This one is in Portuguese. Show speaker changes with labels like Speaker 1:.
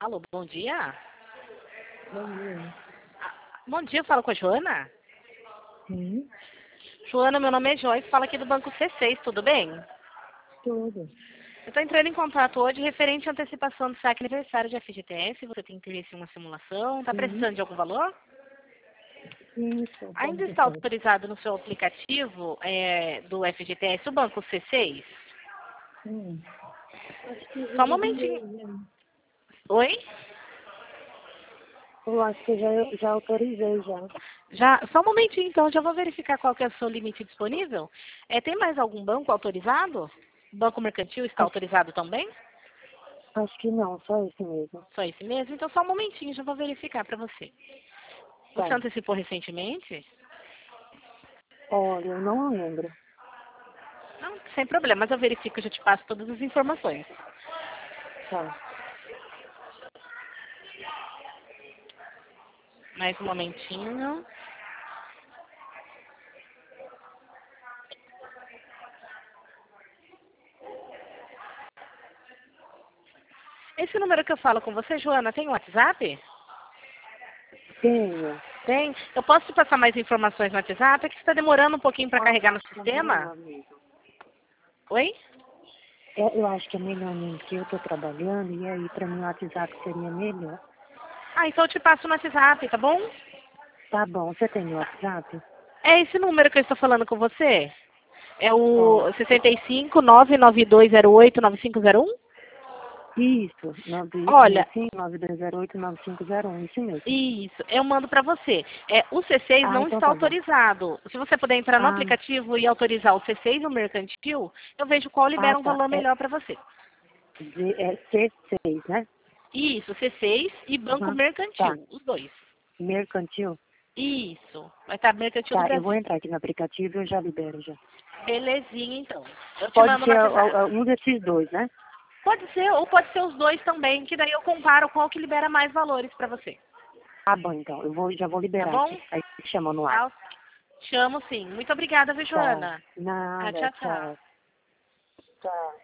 Speaker 1: Alô, bom dia.
Speaker 2: Bom dia.
Speaker 1: Bom dia, eu falo com a Joana.
Speaker 2: Sim,
Speaker 1: Joana, meu nome é Joyce, fala aqui do Banco C6, tudo bem?
Speaker 2: tudo.
Speaker 1: Eu estou entrando em contato hoje referente à antecipação do saque aniversário de FGTS. Você tem interesse em uma simulação? Está
Speaker 2: Sim,
Speaker 1: precisando de algum valor?
Speaker 2: isso, pode
Speaker 1: Ainda está
Speaker 2: deixar.
Speaker 1: autorizado no seu aplicativo do FGTS o Banco C6?
Speaker 2: Sim. Acho que
Speaker 1: Só
Speaker 2: eu
Speaker 1: um
Speaker 2: já
Speaker 1: momentinho.
Speaker 2: mandei.
Speaker 1: Oi?
Speaker 2: Eu acho que já autorizei já.
Speaker 1: Só um momentinho, então, já vou verificar qual que é o seu limite disponível. Tem mais algum banco autorizado? Banco Mercantil está
Speaker 2: Acho,
Speaker 1: autorizado também?
Speaker 2: acho que não, só esse mesmo.
Speaker 1: Só esse mesmo? Então, só um momentinho, já vou verificar para você. Você
Speaker 2: Tá.
Speaker 1: antecipou recentemente?
Speaker 2: Olha, eu não lembro.
Speaker 1: Não, sem problema, mas eu verifico e já te passo todas as informações.
Speaker 2: Tá.
Speaker 1: Mais um momentinho. Esse número que eu falo com você, Joana, tem um WhatsApp?
Speaker 2: Tenho.
Speaker 1: Tem. Eu posso te passar mais informações no WhatsApp? É que está demorando um pouquinho para
Speaker 2: Eu
Speaker 1: carregar no
Speaker 2: acho que é
Speaker 1: sistema.
Speaker 2: melhor mesmo.
Speaker 1: Oi?
Speaker 2: Eu acho que é melhor mesmo, porque eu tô trabalhando e aí pra mim o WhatsApp seria melhor.
Speaker 1: Ah, então eu te passo no WhatsApp, tá bom?
Speaker 2: Tá bom, você tem o WhatsApp?
Speaker 1: É esse número que eu estou falando com você? É o
Speaker 2: Ó,
Speaker 1: 65 99208 9501?
Speaker 2: isso,
Speaker 1: Olha,
Speaker 2: 992089501, isso mesmo.
Speaker 1: isso, eu mando para você. O C6
Speaker 2: Ah,
Speaker 1: não
Speaker 2: então
Speaker 1: está
Speaker 2: tá bom.
Speaker 1: autorizado. Se você puder entrar no
Speaker 2: Ah,
Speaker 1: aplicativo e autorizar o C6 e o mercantil, eu vejo qual libera um
Speaker 2: tá.
Speaker 1: valor melhor para você.
Speaker 2: É C6, né?
Speaker 1: Isso, C6 e Banco
Speaker 2: Uhum. Tá.
Speaker 1: Mercantil, os dois.
Speaker 2: Mercantil.
Speaker 1: Isso, vai estar Mercantil do
Speaker 2: Tá, eu vou
Speaker 1: Brasil.
Speaker 2: entrar aqui no aplicativo e eu já libero já.
Speaker 1: Belezinha, então. Eu te
Speaker 2: Pode
Speaker 1: mando no
Speaker 2: ser
Speaker 1: WhatsApp.
Speaker 2: um desses dois, né?
Speaker 1: Pode ser, ou pode ser os dois também, que daí eu comparo qual que libera mais valores para você.
Speaker 2: Tá bom, então. Já vou
Speaker 1: Tá
Speaker 2: liberar
Speaker 1: bom?
Speaker 2: aqui. Aí chama no ar.
Speaker 1: Tá. Chamo sim. Muito obrigada, viu,
Speaker 2: Tá.
Speaker 1: Joana? Ah,
Speaker 2: Nada,
Speaker 1: tchau, tchau.
Speaker 2: tchau. Tchau.